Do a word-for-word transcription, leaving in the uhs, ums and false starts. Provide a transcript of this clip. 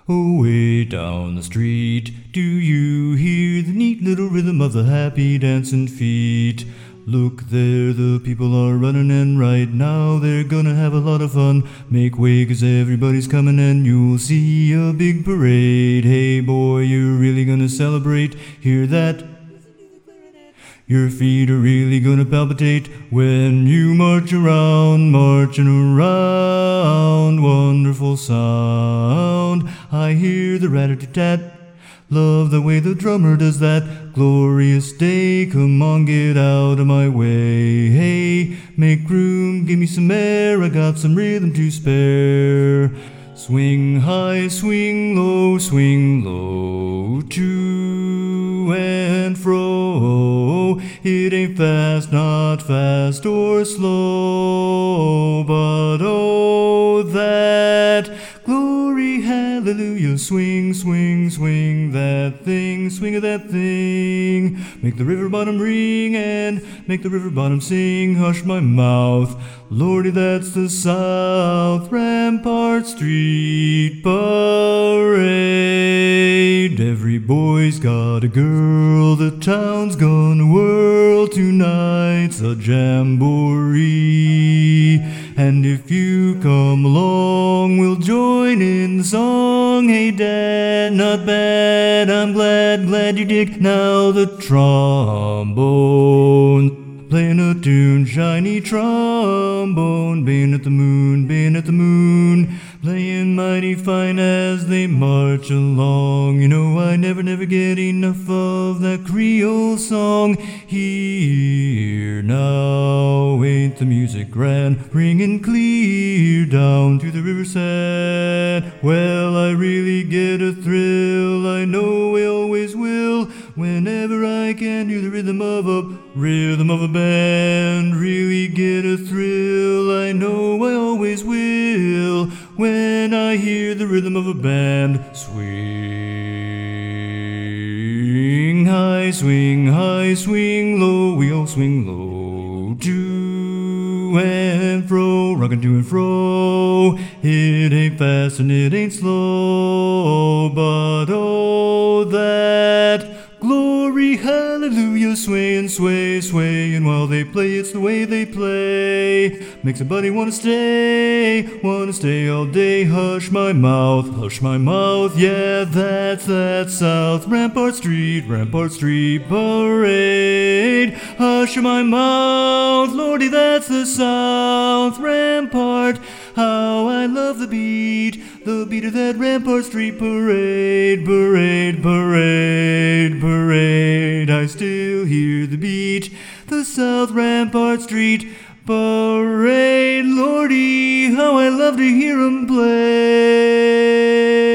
Oh, way down the street, do you hear the neat little rhythm of the happy dancing feet? Look there, the people are running, and right now they're gonna have a lot of fun. Make way, 'cause everybody's coming, and you'll see a big parade. Hey boy, you're really gonna celebrate, hear that? Your feet are really gonna palpitate when you march around, marching around. Wonderful sound, I hear the rat-a-tat-tat. Love the way the drummer does that. Glorious day, come on, get out of my way. Hey, make room, give me some air, I got some rhythm to spare. Swing high, swing low, swing low, to and fro. It ain't fast, not fast or slow, but oh, that glory, hallelujah. Swing, swing, swing that thing, swing of that thing. Make the river bottom ring and make the river bottom sing. Hush my mouth, Lordy, that's the South Rampart Street Parade. Every boy's got a girl, the town's gonna whirl. Tonight's a jamboree, and if you come along, we'll join in the song. Hey Dad, not bad, I'm glad, glad you dig. Now the trombone, playing a tune, shiny trombone, baying at the moon, baying at the moon, playing mighty fine as they march along. You know I never, never get enough of that Creole song. Here now, ain't the music grand, ringing clear down to the river sand. Well, I really get a thrill, I know I always will, whenever I can hear the rhythm of a rhythm of a band. Really get a thrill, I know I always will, when I hear the rhythm of a band. Swing high, swing high, swing low, we all swing low, to and fro, rockin' to and fro. It ain't fast and it ain't slow, but oh, that glory, hallelujah. Sway and sway, sway, and while they play, it's the way they play. Makes a buddy wanna stay, wanna stay all day. Hush my mouth, hush my mouth, yeah, that's that South Rampart Street, Rampart Street Parade. Hush my mouth, Lordy, that's the South Rampart. How I love the beat, the beat of that Rampart Street Parade, parade, parade, parade. I still hear the beat, the South Rampart Street Parade. Lordy, how I love to hear 'em play.